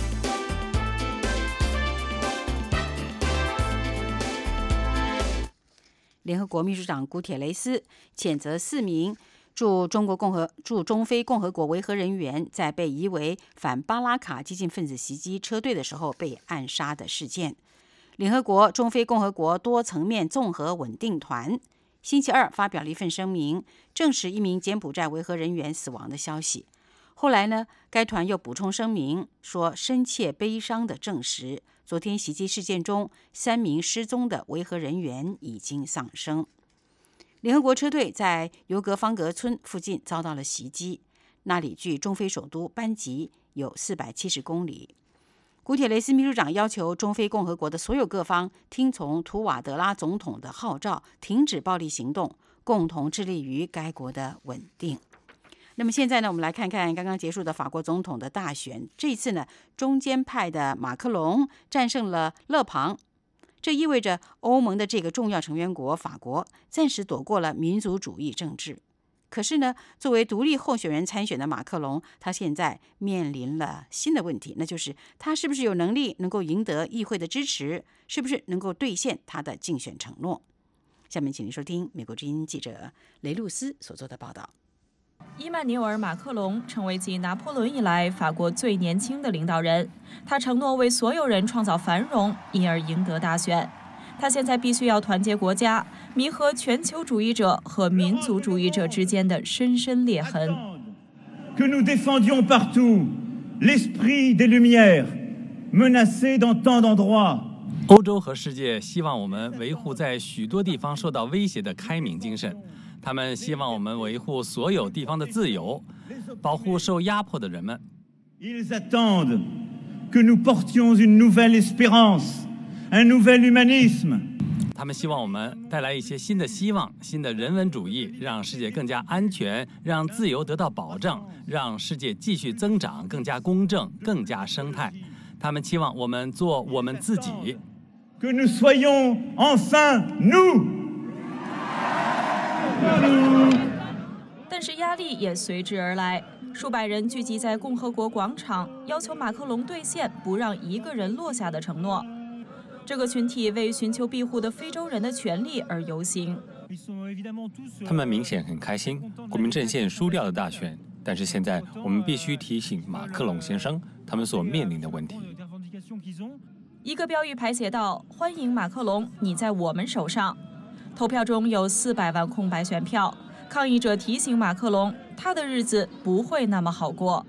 联合国秘书长古铁雷斯谴责四名驻中国共和驻中非共和国维和人员在被疑为反巴拉卡激进分子袭击车队的时候被暗杀的事件。联合国中非共和国多层面综合稳定团星期二发表了一份声明，证实一名柬埔寨维和人员死亡的消息。后来呢，该团又补充声明说，深切悲伤地证实，昨天袭击事件中三名失踪的维和人员已经丧生。联合国车队在尤格方格村附近遭到了袭击，那里距中非首都班吉有四百七十公里。古铁雷斯秘书长要求中非共和国的所有各方听从图瓦德拉总统的号召，停止暴力行动，共同致力于该国的稳定。那么现在呢，我们来看看刚刚结束的法国总统的大选。这次呢，中间派的马克龙战胜了勒庞，这意味着欧盟的这个重要成员国法国暂时躲过了民族主义政治。可是呢，作为独立候选人参选的马克龙，他现在面临了新的问题，那就是他是不是有能力能够赢得议会的支持，是不是能够兑现他的竞选承诺。下面请您收听美国之音记者雷露斯所做的报道。 伊曼纽尔·马克龙成为继拿破仑以来法国最年轻的领导人，他承诺为所有人创造繁荣，因而赢得大选。他现在必须要团结国家，弥合全球主义者和民族主义者之间的深深裂痕。 Que nous défendions partout l'esprit des Lumières, menacé dans tant d'endroits. 欧洲和世界希望我们维护在许多地方受到威胁的开明精神。 他们希望我们维护所有地方的自由，保护受压迫的人们。 Ils attendent que nous portions une nouvelle espérance, un nouvel humanisme. 他们希望我们带来一些新的希望，新的人文主义，让世界更加安全，让自由得到保障，让世界继续增长，更加公正，更加生态。他们期望我们做我们自己。 Que nous soyons enfin nous. 但是压力也随之而来，数百人聚集在共和国广场，要求马克龙兑现不让一个人落下的承诺。这个群体为寻求庇护的非洲人的权利而游行。 他们明显很开心，国民阵线输掉了大选，但是现在我们必须提醒马克龙先生他们所面临的问题。 一个标语牌写道：“欢迎马克龙，你在我们手上。”投票中有四百万空白选票。抗议者提醒马克龙，他的日子不会那么好过。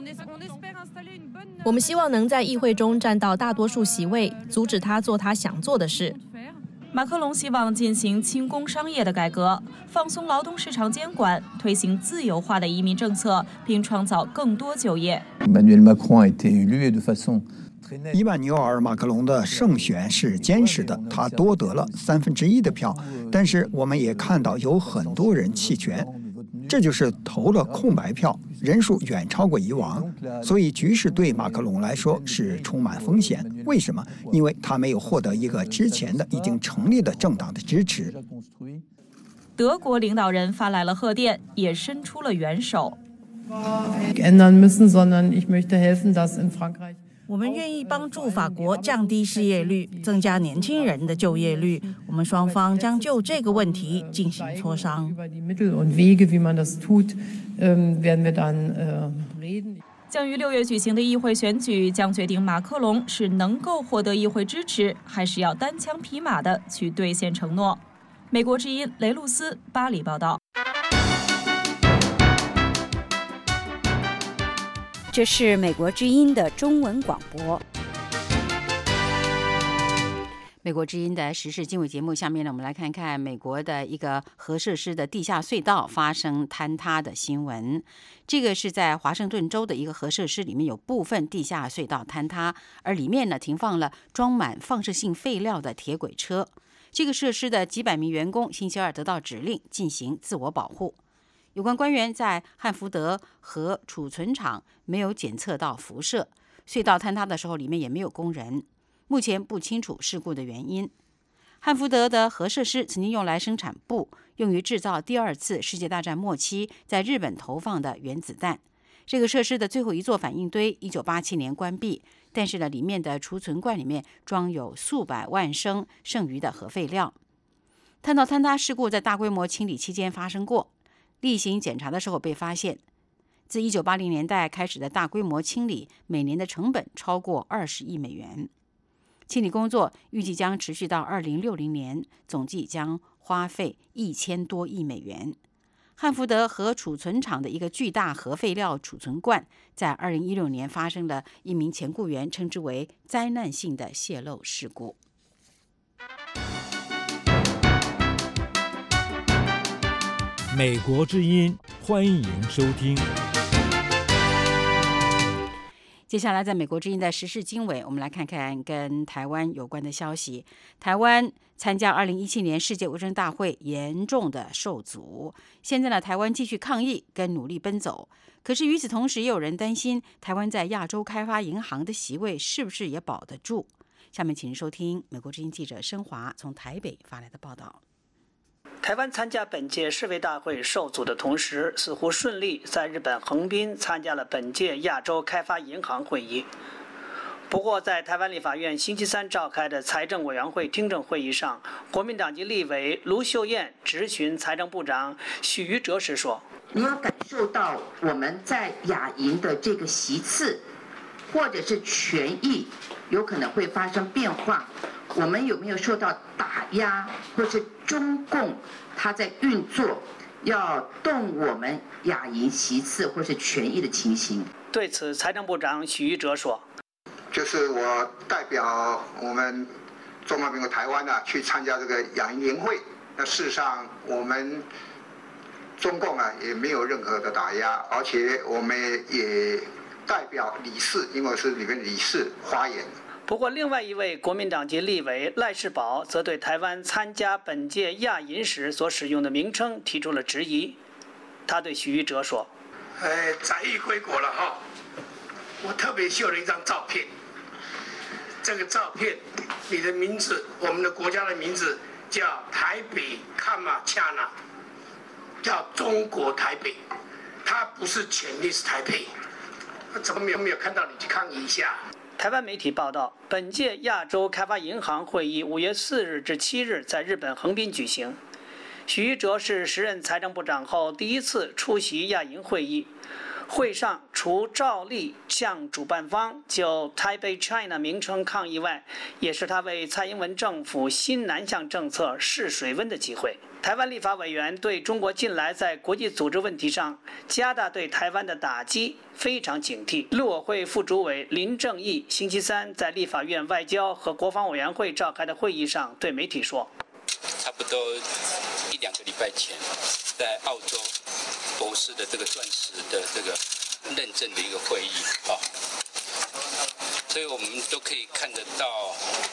我们希望能在议会中占到大多数席位，阻止他做他想做的事。 马克龙希望进行轻工商业的改革，放松劳动市场监管，推行自由化的移民政策，并创造更多就业。 Emmanuel Macron a été élu et de façon 伊曼纽尔·马克龙的胜选是坚实的，他多得了三分之一的票，但是我们也看到有很多人弃权，这就是投了空白票，人数远超过以往，所以局势对马克龙来说是充满风险。为什么？因为他没有获得一个之前的已经成立的政党的支持。 德国领导人发来了贺电，也伸出了援手。 ändern müssen, sondern ich möchte helfen, dass in Frankreich 我们愿意帮助法国降低失业率，增加年轻人的就业率。我们双方将就这个问题进行磋商。 将于六月举行的议会选举将决定马克龙是能够获得议会支持，还是要单枪匹马的去兑现承诺。美国之音雷露斯巴黎报道。 这是美国之音的中文广播。美国之音的时事经纬节目，下面呢，我们来看看美国的一个核设施的地下隧道发生坍塌的新闻。这个是在华盛顿州的一个核设施里面有部分地下隧道坍塌，而里面呢停放了装满放射性废料的铁轨车。这个设施的几百名员工星期二得到指令进行自我保护。有关官员在汉福德核储存厂没有检测到辐射，隧道坍塌的时候里面也没有工人，目前不清楚事故的原因。汉福德的核设施曾经用来生产布，用于制造第二次世界大战末期在日本投放的原子弹。这个设施的最后一座反应堆一九八七年关闭，但是呢，里面的储存罐里面装有数百万升剩余的核废料。探到坍塌事故在大规模清理期间发生过。例行检查的时候被发现，自一九八零年代开始的大规模清理，每年的成本超过二十亿美元。清理工作预计将持续到二零六零年，总计将花费一千多亿美元。汉福德核储存厂的一个巨大核废料储存罐，在二零一六年发生了一名前雇员称之为灾难性的泄漏事故。 美国之音，欢迎收听。 接下来，在美国之音的时事经纬，我们来看看跟台湾有关的消息。台湾参加二零一七年世界卫生大会严重的受阻，现在呢，台湾继续抗议跟努力奔走。可是与此同时，也有人担心台湾在亚洲开发银行的席位是不是也保得住？下面请收听美国之音记者申华从台北发来的报道。 台湾参加本届世卫大会受阻的同时，似乎顺利在日本横滨参加了本届亚洲开发银行会议。不过，在台湾立法院星期三召开的财政委员会听证会议上，国民党籍立委卢秀燕质询财政部长许瑜哲时说：“ 你有感受到我们在亚银的这个席次，或者是权益，有可能会发生变化？我们有没有受到打压，或是中共他在运作要动我们亚银席次或是权益的情形？” 对此，财政部长许瑜哲说：“ 就是我代表我们中华民国台湾啊，去参加这个亚银年会。那事实上，我们中共啊也没有任何的打压，而且我们也代表理事，因为我是里面理事发言。 不过，另外一位国民党籍立委赖士葆则对台湾参加本届亚银时所使用的名称提出了质疑。他对许瑜哲说：“ 呃，载誉归国了哈，我特别秀了一张照片。这个照片，你的名字，我们的国家的名字叫台北卡马恰纳，叫中国台北，它不是潜力是台北。怎么没有没有看到你去抗议一下？” 台湾媒体报道，本届亚洲开发银行会议五月四日至七日在日本横滨举行。许瑜哲是时任财政部长后第一次出席亚银会议。会上除照例向主办方就 Taipei China 名称抗议外，也是他为蔡英文政府新南向政策试水温的机会。台湾立法委员对中国近来在国际组织问题上加大对台湾的打击非常警惕。陆委会副主委林正义星期三在立法院外交和国防委员会召开的会议上对媒体说：“ 差不多一两个礼拜前，在澳洲博士的这个钻石的这个认证的一个会议啊，所以我们都可以看得到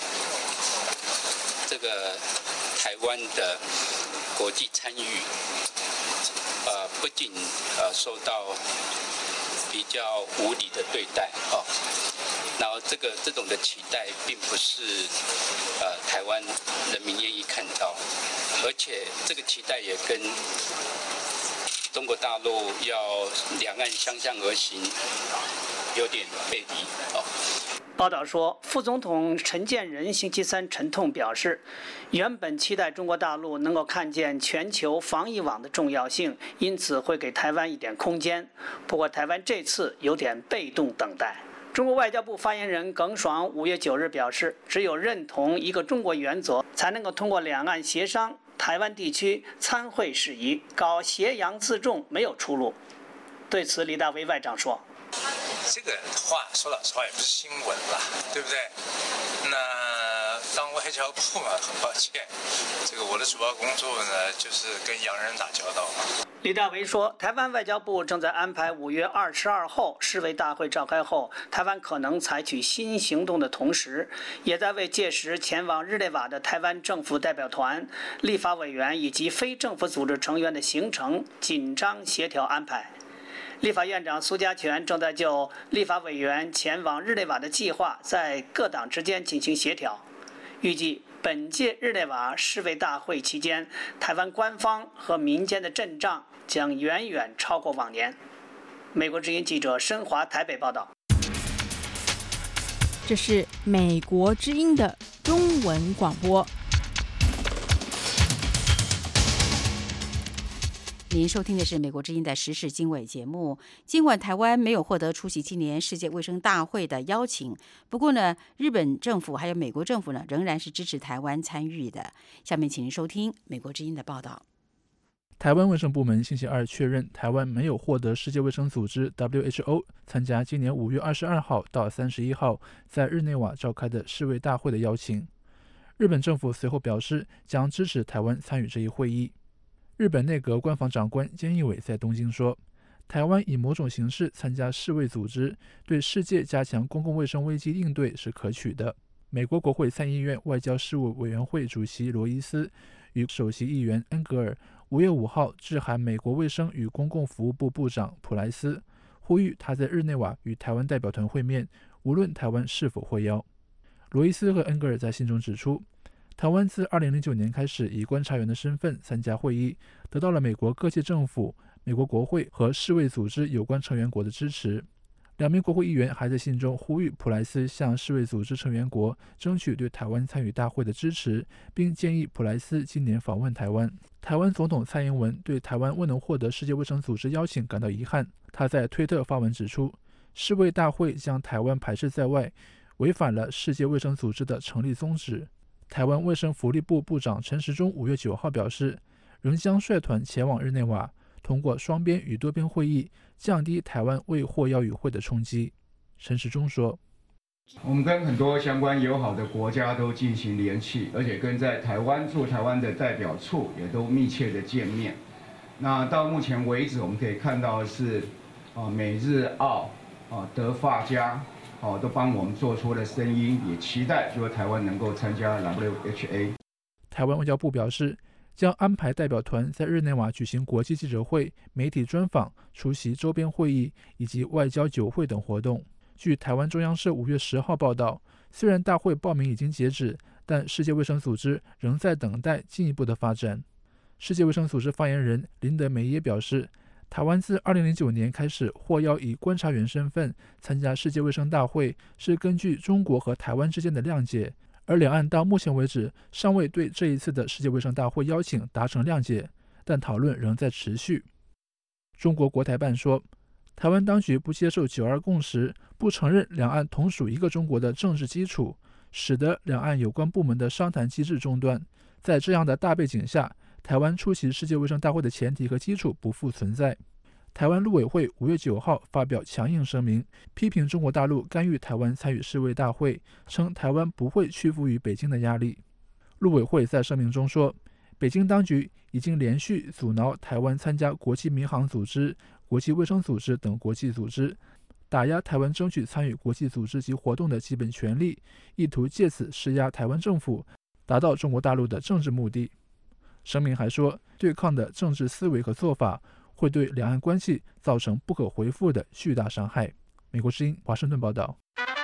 这个台湾的国际参与，呃，不仅呃受到比较无理的对待啊，然后这个这种的期待并不是呃台湾人民愿意看到，而且这个期待也跟中国大陆要两岸相向而行有点背离啊。” 报道说，副总统陈建仁星期三沉痛表示，原本期待中国大陆能够看见全球防疫网的重要性，因此会给台湾一点空间。不过，台湾这次有点被动等待。中国外交部发言人耿爽五月九日表示，只有认同一个中国原则，才能够通过两岸协商台湾地区参会事宜，搞挟洋自重没有出路。对此，李大为外长说：“ 这个话说老实话也不是新闻啦，对不对？那当外交部嘛，很抱歉，这个我的主要工作呢，就是跟洋人打交道嘛。” 李大为说，台湾外交部正在安排五月二十二号世卫大会召开后，台湾可能采取新行动的同时，也在为届时前往日内瓦的台湾政府代表团、立法委员以及非政府组织成员的行程紧张协调安排。立法院长苏家全正在就立法委员前往日内瓦的计划在各党之间进行协调。预计本届日内瓦世卫大会期间，台湾官方和民间的阵仗将远远超过往年。美国之音记者申华台北报道。 这是美国之音的中文广播。 您收听的是美国之音的时事经纬节目。尽管台湾没有获得出席今年世界卫生大会的邀请，不过呢，日本政府还有美国政府呢，仍然是支持台湾参与的。下面请您收听美国之音的报道。 台湾卫生部门星期二确认，台湾没有获得世界卫生组织 W H O 参加今年五月二十二号到三十一号在日内瓦召开的世卫大会的邀请。日本政府随后表示，将支持台湾参与这一会议。日本内阁官房长官菅义伟在东京说，台湾以某种形式参加世卫组织，对世界加强公共卫生危机应对是可取的。美国国会参议院外交事务委员会主席罗伊斯与首席议员恩格尔五月五号致函美国卫生与公共服务部部长普莱斯，呼吁他在日内瓦与台湾代表团会面，无论台湾是否获邀。罗伊斯和恩格尔在信中指出，台湾自二零零九年开始以观察员的身份参加会议，得到了美国各界政府、美国国会和世卫组织有关成员国的支持。两名国会议员还在信中呼吁普莱斯向世卫组织成员国争取对台湾参与大会的支持，并建议普莱斯今年访问台湾。台湾总统蔡英文对台湾未能获得世界卫生组织邀请感到遗憾。他在推特发文指出，世卫大会将台湾排斥在外，违反了世界卫生组织的成立宗旨。台湾卫生福利部部长陈时中五月九号表示，仍将率团前往日内瓦，通过双边与多边会议降低台湾未获邀与会的冲击。陈时中说， 我们跟很多相关友好的国家都进行联系，而且跟在台湾驻台湾的代表处也都密切的见面。 那到目前为止，我们可以看到的是，啊，美日澳啊德法加，哦、啊、都帮我们做出了声音，也期待就是台湾能够参加 W H A。 台湾外交部表示，将安排代表团在日内瓦举行国际记者会、媒体专访、出席周边会议以及外交酒会等活动。据台湾中央社五月十号报道，虽然大会报名已经截止，但世界卫生组织仍在等待进一步的发展。世界卫生组织发言人林德梅耶表示，台湾自二零零九年开始获邀以观察员身份参加世界卫生大会，是根据中国和台湾之间的谅解，而两岸到目前为止尚未对这一次的世界卫生大会邀请达成谅解，但讨论仍在持续。中国国台办说，台湾当局不接受九二共识，不承认两岸同属一个中国的政治基础，使得两岸有关部门的商谈机制中断。在这样的大背景下，台湾出席世界卫生大会的前提和基础不复存在。台湾陆委会五月九号发表强硬声明，批评中国大陆干预台湾参与世卫大会，称台湾不会屈服于北京的压力。陆委会在声明中说，北京当局已经连续阻挠台湾参加国际民航组织、国际卫生组织等国际组织，打压台湾争取参与国际组织及活动的基本权利，意图借此施压台湾政府，达到中国大陆的政治目的。声明还说，对抗的政治思维和做法会对两岸关系造成不可回复的巨大伤害。美国之音华盛顿报道。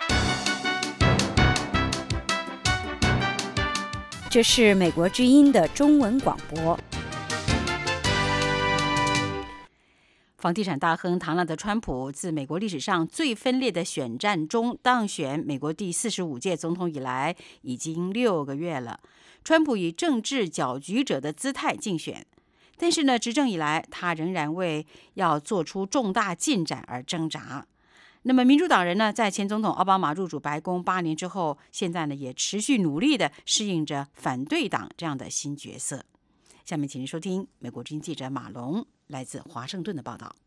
这是美国之音的中文广播。房地产大亨唐纳德·川普自美国历史上最分裂的选战中当选美国第四十五届总统以来，已经六个月了。川普以政治搅局者的姿态竞选，但是呢，执政以来，他仍然为要做出重大进展而挣扎。那么，民主党人呢，在前总统奥巴马入主白宫八年之后，现在呢，也持续努力地适应着反对党这样的新角色。下面，请您收听美国之音记者马龙来自华盛顿的报道。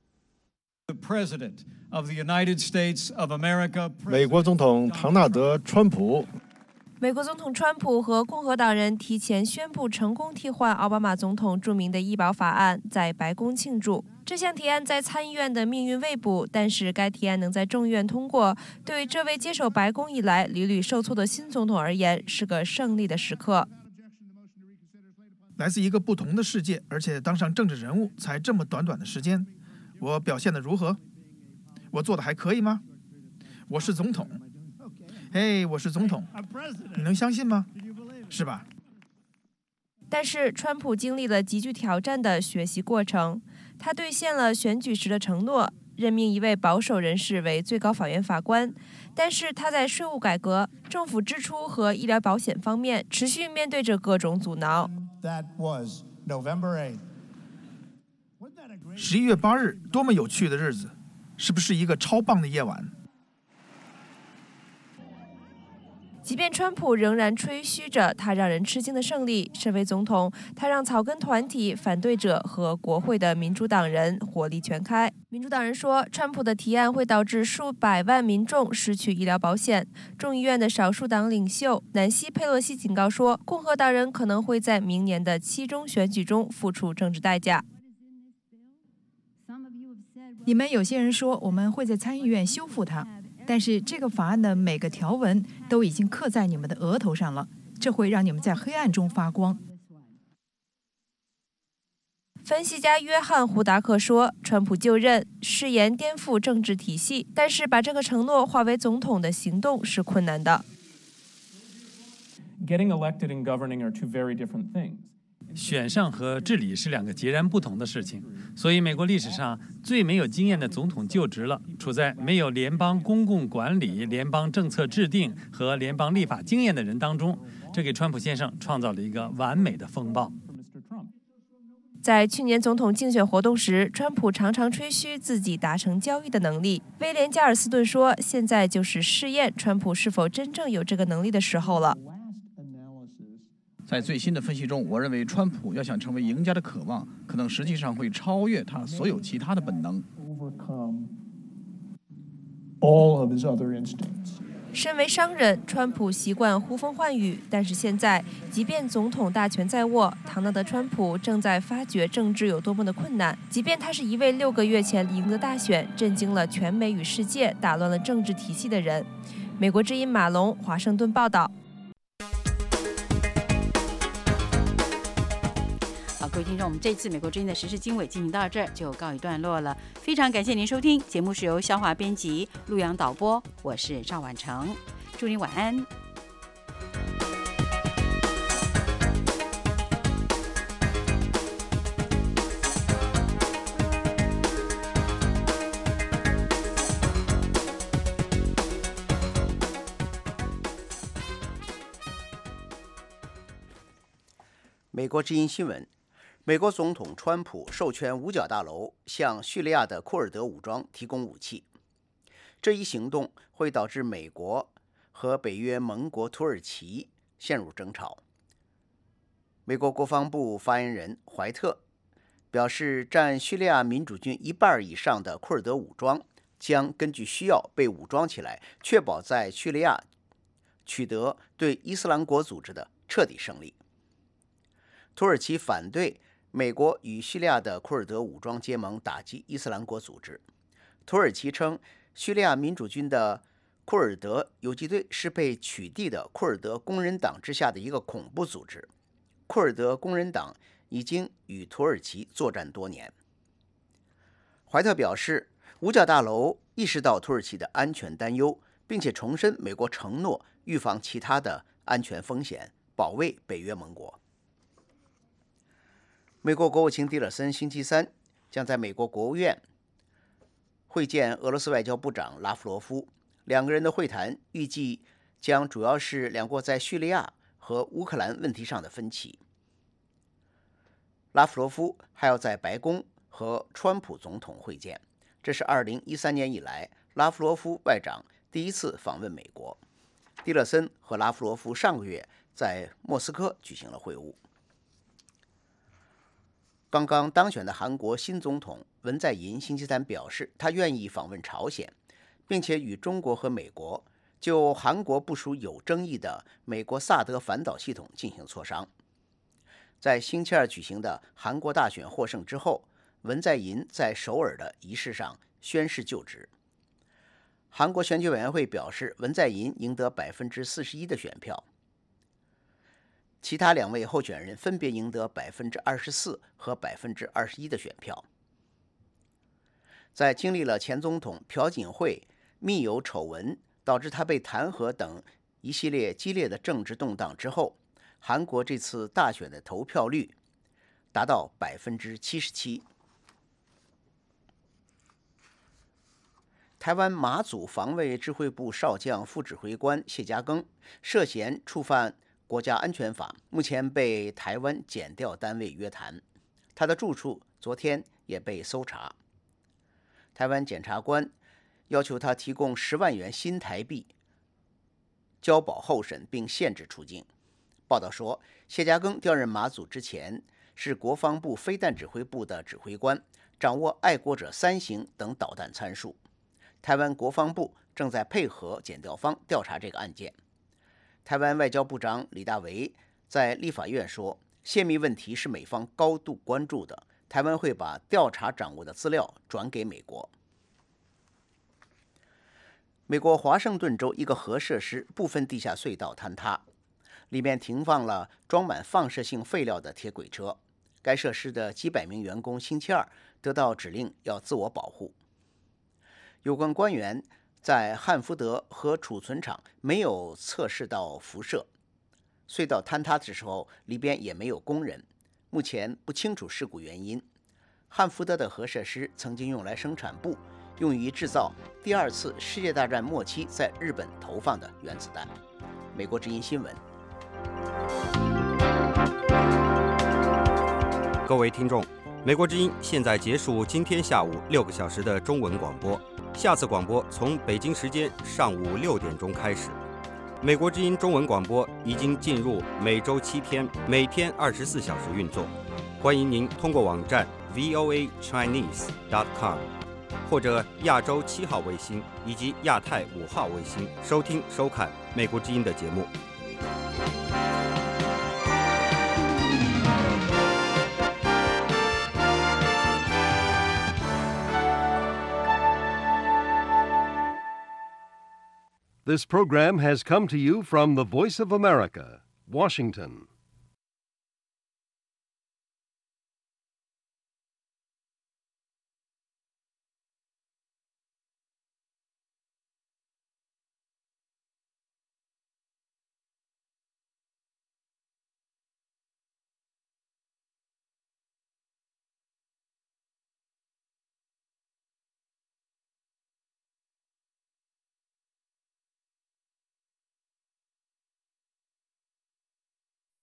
美国总统唐纳德·川普。 美国总统川普和共和党人提前宣布成功替换奥巴马总统著名的医保法案，在白宫庆祝。这项提案在参议院的命运未卜，但是该提案能在众议院通过，对这位接手白宫以来屡屡受挫的新总统而言，是个胜利的时刻。 来自一个不同的世界，而且当上政治人物才这么短短的时间，我表现得如何？我做的还可以吗？我是总统。嘿，我是总统，你能相信吗？是吧？ 但是川普经历了极具挑战的学习过程，他兑现了选举时的承诺，任命一位保守人士为最高法院法官，但是他在税务改革、政府支出和医疗保险方面持续面对着各种阻挠。 十一月八日，多么有趣的日子，是不是一个超棒的夜晚？ 即便川普仍然吹嘘着他让人吃惊的胜利，身为总统，他让草根团体、反对者和国会的民主党人火力全开。民主党人说，川普的提案会导致数百万民众失去医疗保险。众议院的少数党领袖南希·佩洛西警告说，共和党人可能会在明年的期中选举中付出政治代价。 你们有些人说我们会在参议院修复它，但是这个法案的每个条文都已经刻在你们的额头上了，这会让你们在黑暗中发光。 分析家约翰·胡达克说，川普就任誓言颠覆政治体系，但是把这个承诺化为总统的行动是困难的。 Getting elected and governing are two very different things. 选上和治理是两个截然不同的事情，所以美国历史上最没有经验的总统就职了，处在没有联邦公共管理、联邦政策制定和联邦立法经验的人当中，这给川普先生创造了一个完美的风暴。 在去年总统竞选活动时，川普常常吹嘘自己达成交易的能力。威廉·加尔斯顿说，现在就是试验川普是否真正有这个能力的时候了。 在最新的分析中，我认为川普要想成为赢家的渴望，可能实际上会超越他所有其他的本能。 身为商人，川普习惯呼风唤雨，但是现在，即便总统大权在握，唐纳德·川普正在发觉政治有多么的困难。即便他是一位六个月前赢得大选、震惊了全美与世界、打乱了政治体系的人。美国之音马龙，华盛顿报道。 各位听众，我们这次美国之音的时事经纬进行到这儿就告一段落了。非常感谢您收听节目，是由肖华编辑、陆阳导播，我是赵婉成，祝您晚安。 美国之音新闻。美国总统川普授权五角大楼向叙利亚的库尔德武装提供武器，这一行动会导致美国和北约盟国土耳其陷入争吵。美国国防部发言人怀特表示，占叙利亚民主军一半以上的库尔德武装将根据需要被武装起来，确保在叙利亚取得对伊斯兰国组织的彻底胜利。土耳其反对美国与叙利亚的库尔德武装结盟打击伊斯兰国组织。土耳其称，叙利亚民主军的库尔德游击队是被取缔的库尔德工人党之下的一个恐怖组织。库尔德工人党已经与土耳其作战多年。怀特表示，五角大楼意识到土耳其的安全担忧，并且重申美国承诺预防其他的安全风险，保卫北约盟国。美国国务卿蒂勒森星期三将在美国国务院会见俄罗斯外交部长拉夫罗夫，两个人的会谈预计将主要是两国在叙利亚和乌克兰问题上的分歧。拉夫罗夫还要在白宫和川普总统会见，这是二零一三年以来拉夫罗夫外长第一次访问美国。蒂勒森和拉夫罗夫上个月在莫斯科举行了会晤。刚刚当选的韩国新总统文在寅星期三表示，他愿意访问朝鲜，并且与中国和美国就韩国部署有争议的美国萨德反导系统进行磋商。在星期二举行的韩国大选获胜之后，文在寅在首尔的仪式上宣誓就职。韩国选举委员会表示，文在寅赢得百分之四十一的选票。其他两位候选人分别赢得百分之二十四和百分之二十一的选票。在经历了前总统朴槿惠密友丑闻导致他被弹劾等一系列激烈的政治动荡之后，韩国这次大选的投票率达到百分之七十七。台湾马祖防卫指挥部少将副指挥官谢家庚涉嫌触犯国家安全法，目前被台湾检调单位约谈，他的住处昨天也被搜查。台湾检察官要求他提供十万元新台币交保候审，并限制出境。报道说，谢家庚调任马祖之前是国防部飞弹指挥部的指挥官，掌握爱国者三型等导弹参数。台湾国防部正在配合检调方调查这个案件。台湾外交部长李大维在立法院说，泄密问题是美方高度关注的，台湾会把调查掌握的资料转给美国。美国华盛顿州一个核设施部分地下隧道坍塌，里面停放了装满放射性废料的铁轨车。该设施的几百名员工星期二得到指令要自我保护。有关官员在汉福德核储存厂没有测试到辐射，隧道坍塌的时候里边也没有工人，目前不清楚事故原因。汉福德的核设施曾经用来生产布，用于制造第二次世界大战末期在日本投放的原子弹。美国之音新闻。 各位听众，美国之音现在结束今天下午六个小时的中文广播。下次广播从北京时间上午六点钟开始。美国之音中文广播已经进入每周七天，每天二十四小时运作。欢迎您通过网站 V O A Chinese dot com 或者亚洲七号卫星以及亚太五号卫星收听收看美国之音的节目。 This program has come to you from the Voice of America, Washington.